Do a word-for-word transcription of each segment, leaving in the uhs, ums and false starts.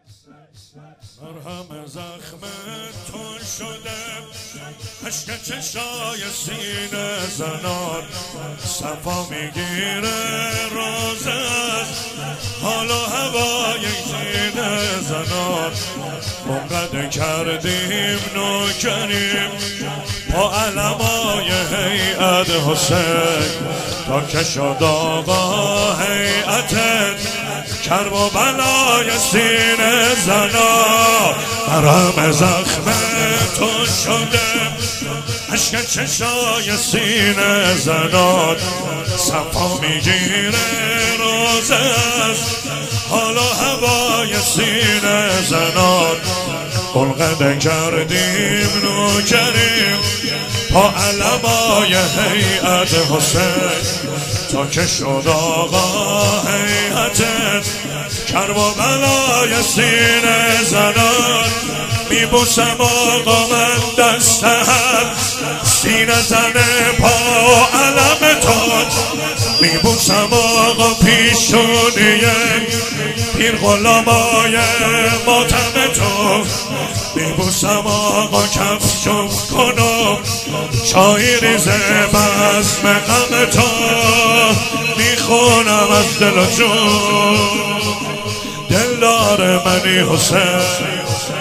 مرهم زخم تو شده اشک چشای سینه زنان صفا میگیره روز از حال و هوای سینه زنان منقد کردیم نوکریم با علمای هیئت حسین تا که شد آقا هیئتت کرب و بلای سینه زنا مرهم زخم تو شده اشک چشای سینه زنان صفا میگیره روز از حال و هوای سینه زنان منقد کردیم نوکریم با علمای هیئت حسین تا که شد آقا هیئتت کرب و بلای سینه زنان میبوسم آقا من دست هر سینه زنه پا علم تو میبوسم آقا پیشونیه پیر غلامای ماتم تو میبوسم آقا کفشم کنم چای ریزه بزم غم تو میخونم از دل و جون دلدار منی حسین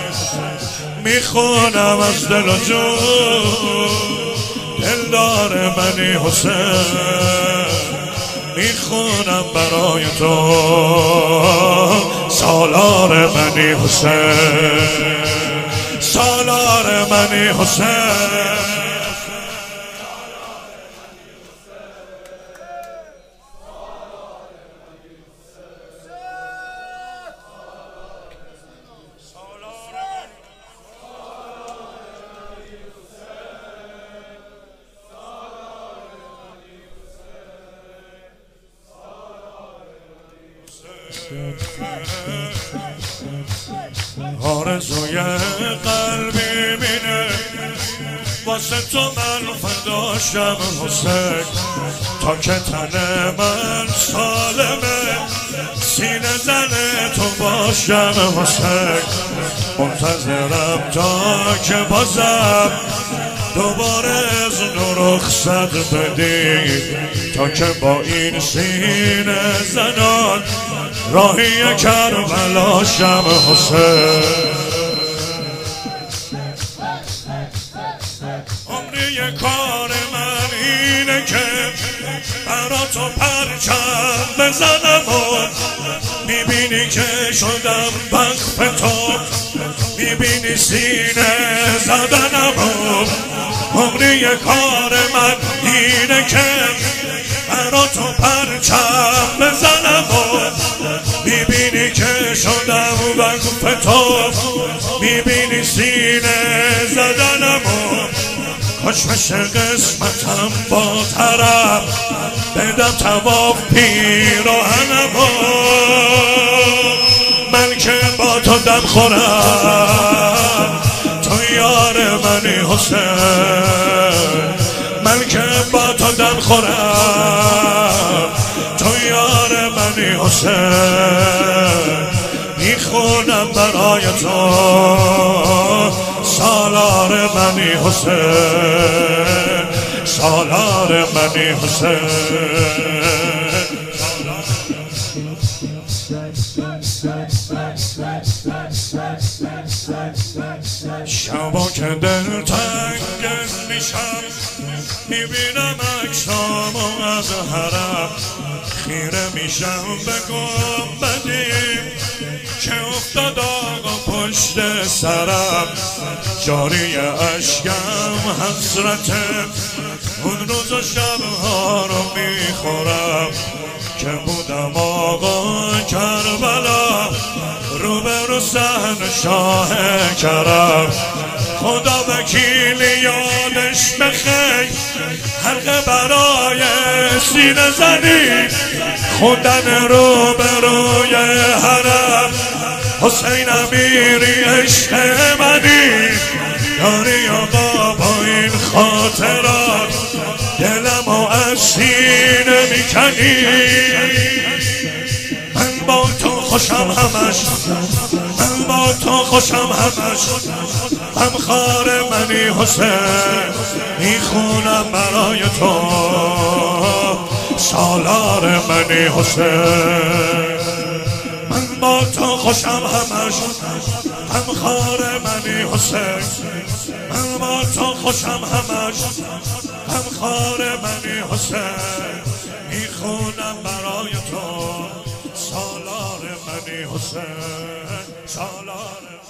میخونم از دل و جون دلدار منی حسین میخونم برای تو سالار منی حسین سالار منی حسین آرزوی قلبی بینه واسه تو من فداشم حسین تا که تن من سالمه سینه زن تو باشم حسین منتظرم تا که بازم دوباره از نور رخصت بدی تا که با این سینه زنان راهی کربلا شم حسین عمری کار من اینه که برا تو پرچم بزنم و میبینی که شدم وقف تو میبینی سینه زدنم و عمری کار من اینه که برا تو پرچم بزنم و میبینی که شدم وقف تو میبینی سینه زدنم و کاش بشه قسمتم با طرف بدم تواف پیراهنم و من که با تو دم خورم تو یار منی حسین من که با تو دم خورم تو یار منی حسین میخونم برای تو سالار منی حسین سالار منی حسین شبا که دل تنگ میشم میبینم اکشامو از حرم خیره میشم به گنبدی که افتاد آقا پشت سرم جاری اشکم حسرتم اون روز و شبها رو میخورم که بودم آقا کربلا روبرو صحن شاه کرم خدا وکیل یادش بخیر حلقه برای سینه زنی خوندن روبروی حرم حسین امیری عشق منی داری آقا با این خاطرات دلم و از سینه میکنی من با تو خوشم همش من با تو خوشم همش، غمخوار منی حسین، میخونم برای تو سالار منی حسین. من با تو خوشم همش، غمخوار منی حسین، من با تو خوشم همش، غمخوار منی حسین، میخونم برای تو سالار منی حسین، سالار